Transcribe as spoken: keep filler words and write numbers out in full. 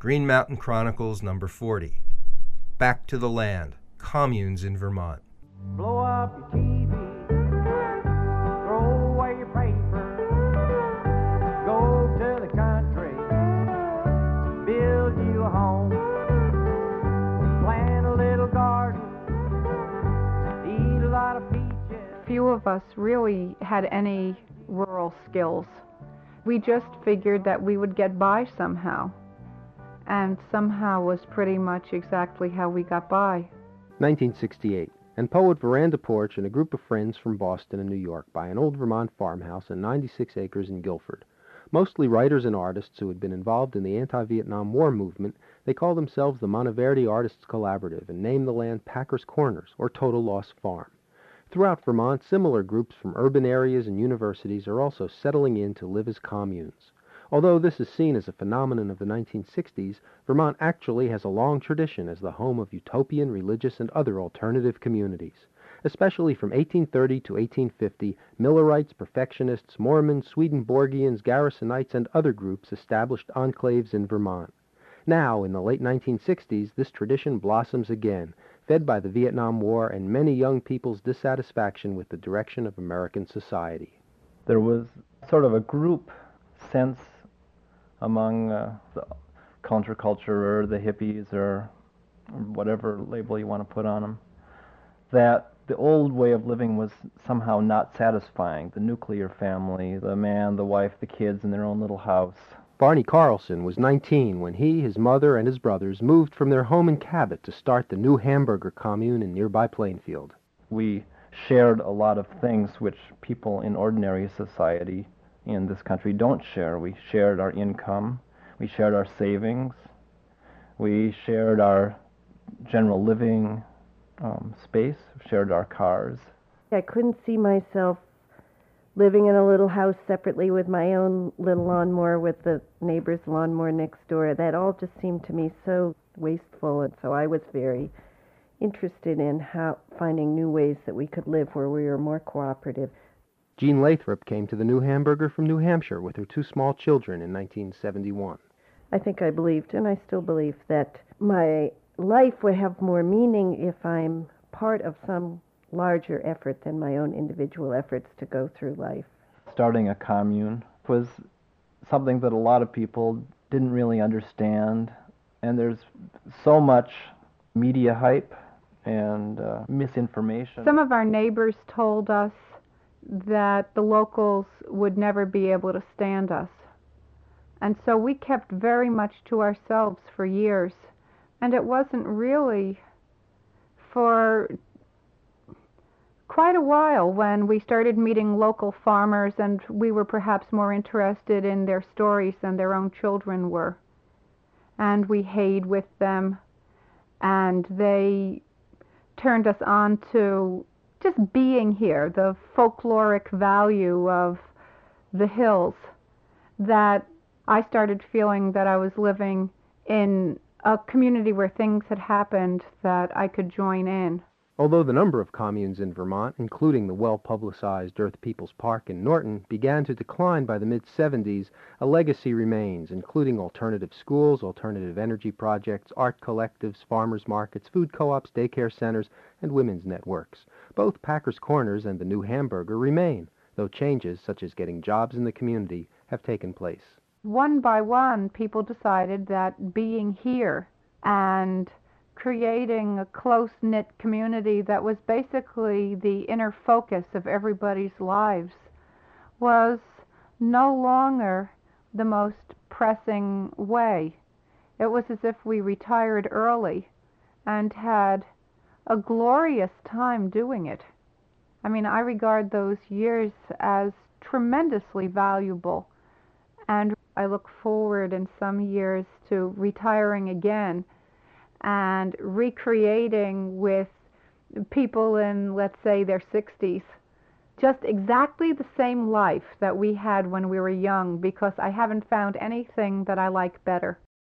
Green Mountain Chronicles, number forty. Back to the Land, Communes in Vermont. Blow up your T V, throw away your paper, go to the country, build you a home, plant a little garden, eat a lot of peaches. Few of us really had any rural skills. We just figured that we would get by somehow, and somehow was pretty much exactly how we got by. nineteen sixty-eight. And poet Veranda Porch and a group of friends from Boston and New York buy an old Vermont farmhouse and ninety-six acres in Guilford. Mostly writers and artists who had been involved in the anti-Vietnam War movement, they call themselves the Monteverde Artists Collaborative and name the land Packers Corners, or Total Loss Farm. Throughout Vermont, similar groups from urban areas and universities are also settling in to live as communes. Although this is seen as a phenomenon of the nineteen sixties, Vermont actually has a long tradition as the home of utopian, religious, and other alternative communities. Especially from eighteen thirty to eighteen fifty, Millerites, Perfectionists, Mormons, Swedenborgians, Garrisonites, and other groups established enclaves in Vermont. Now, in the late nineteen sixties, this tradition blossoms again, fed by the Vietnam War and many young people's dissatisfaction with the direction of American society. There was sort of a group sense among uh, the counterculture or the hippies or whatever label you want to put on them, that the old way of living was somehow not satisfying. The nuclear family, the man, the wife, the kids in their own little house. Barney Carlson was nineteen when he, his mother, and his brothers moved from their home in Cabot to start the New Hamburger commune in nearby Plainfield. We shared a lot of things which people in ordinary society in this country don't share. We shared our income, we shared our savings, we shared our general living um, space, shared our cars. I couldn't see myself living in a little house separately with my own little lawnmower with the neighbor's lawnmower next door. That all just seemed to me so wasteful, and so I was very interested in how finding new ways that we could live where we were more cooperative. Jean Lathrop came to the New Hamburger from New Hampshire with her two small children in nineteen seventy-one. I think I believed, and I still believe, that my life would have more meaning if I'm part of some larger effort than my own individual efforts to go through life. Starting a commune was something that a lot of people didn't really understand, and there's so much media hype and uh, misinformation. Some of our neighbors told us that the locals would never be able to stand us. And so we kept very much to ourselves for years. And it wasn't really for quite a while when we started meeting local farmers, and we were perhaps more interested in their stories than their own children were. And we hayed with them, and they turned us on to just being here, the folkloric value of the hills, that I started feeling that I was living in a community where things had happened that I could join in. Although the number of communes in Vermont, including the well-publicized Earth People's Park in Norton, began to decline by the mid-seventies, a legacy remains, including alternative schools, alternative energy projects, art collectives, farmers markets, food co-ops, daycare centers, and women's networks. Both Packers Corners and the New Hamburger remain, though changes, such as getting jobs in the community, have taken place. One by one, people decided that being here and creating a close-knit community that was basically the inner focus of everybody's lives was no longer the most pressing way. It was as if we retired early and had a glorious time doing it. I mean, I regard those years as tremendously valuable, and I look forward in some years to retiring again and recreating with people in, let's say, their sixties, just exactly the same life that we had when we were young, because I haven't found anything that I like better.